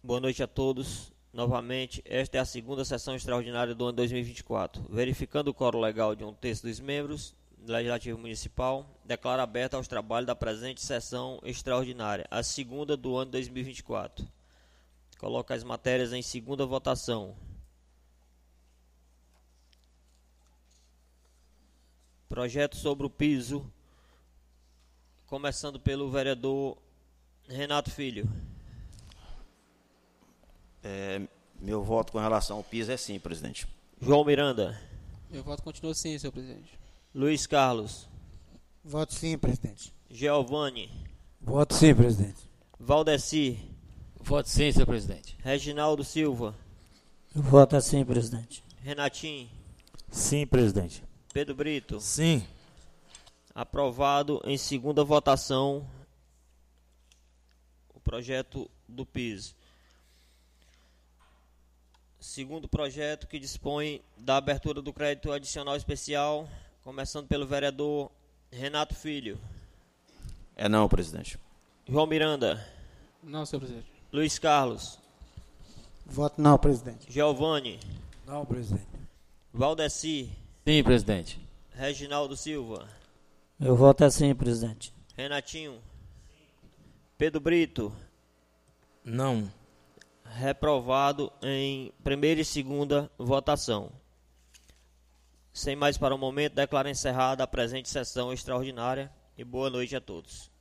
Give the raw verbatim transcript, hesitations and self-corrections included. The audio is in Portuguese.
Boa noite a todos. Novamente, esta é a segunda sessão extraordinária do ano dois mil e vinte e quatro. Verificando o quórum legal de um terço dos membros do Legislativo Municipal, declaro aberta aos trabalhos da presente sessão extraordinária, a segunda do ano dois mil e vinte e quatro. Coloco as matérias em segunda votação. Projeto sobre o piso, começando pelo vereador Renato Filho. É, meu voto com relação ao piso é sim, presidente. João Miranda. Meu voto continua sim, senhor presidente. Luiz Carlos. Voto sim, presidente. Giovanni. Voto sim, presidente. Valdeci. Voto sim, senhor presidente. Reginaldo Silva. Voto sim, presidente. Renatinho. Sim, presidente. Pedro Brito. Sim. Aprovado em segunda votação o projeto do piso. Segundo projeto que dispõe da abertura do crédito adicional especial, começando pelo vereador Renato Filho. É não, presidente. João Miranda. Não, senhor presidente. Luiz Carlos. Voto não, presidente. Giovanni. Não, presidente. Valdeci. Sim, presidente. Reginaldo Silva. Meu voto é sim, presidente. Renatinho. Pedro Brito. Não. Reprovado em primeira e segunda votação. Sem mais para o momento, declaro encerrada a presente sessão extraordinária e boa noite a todos.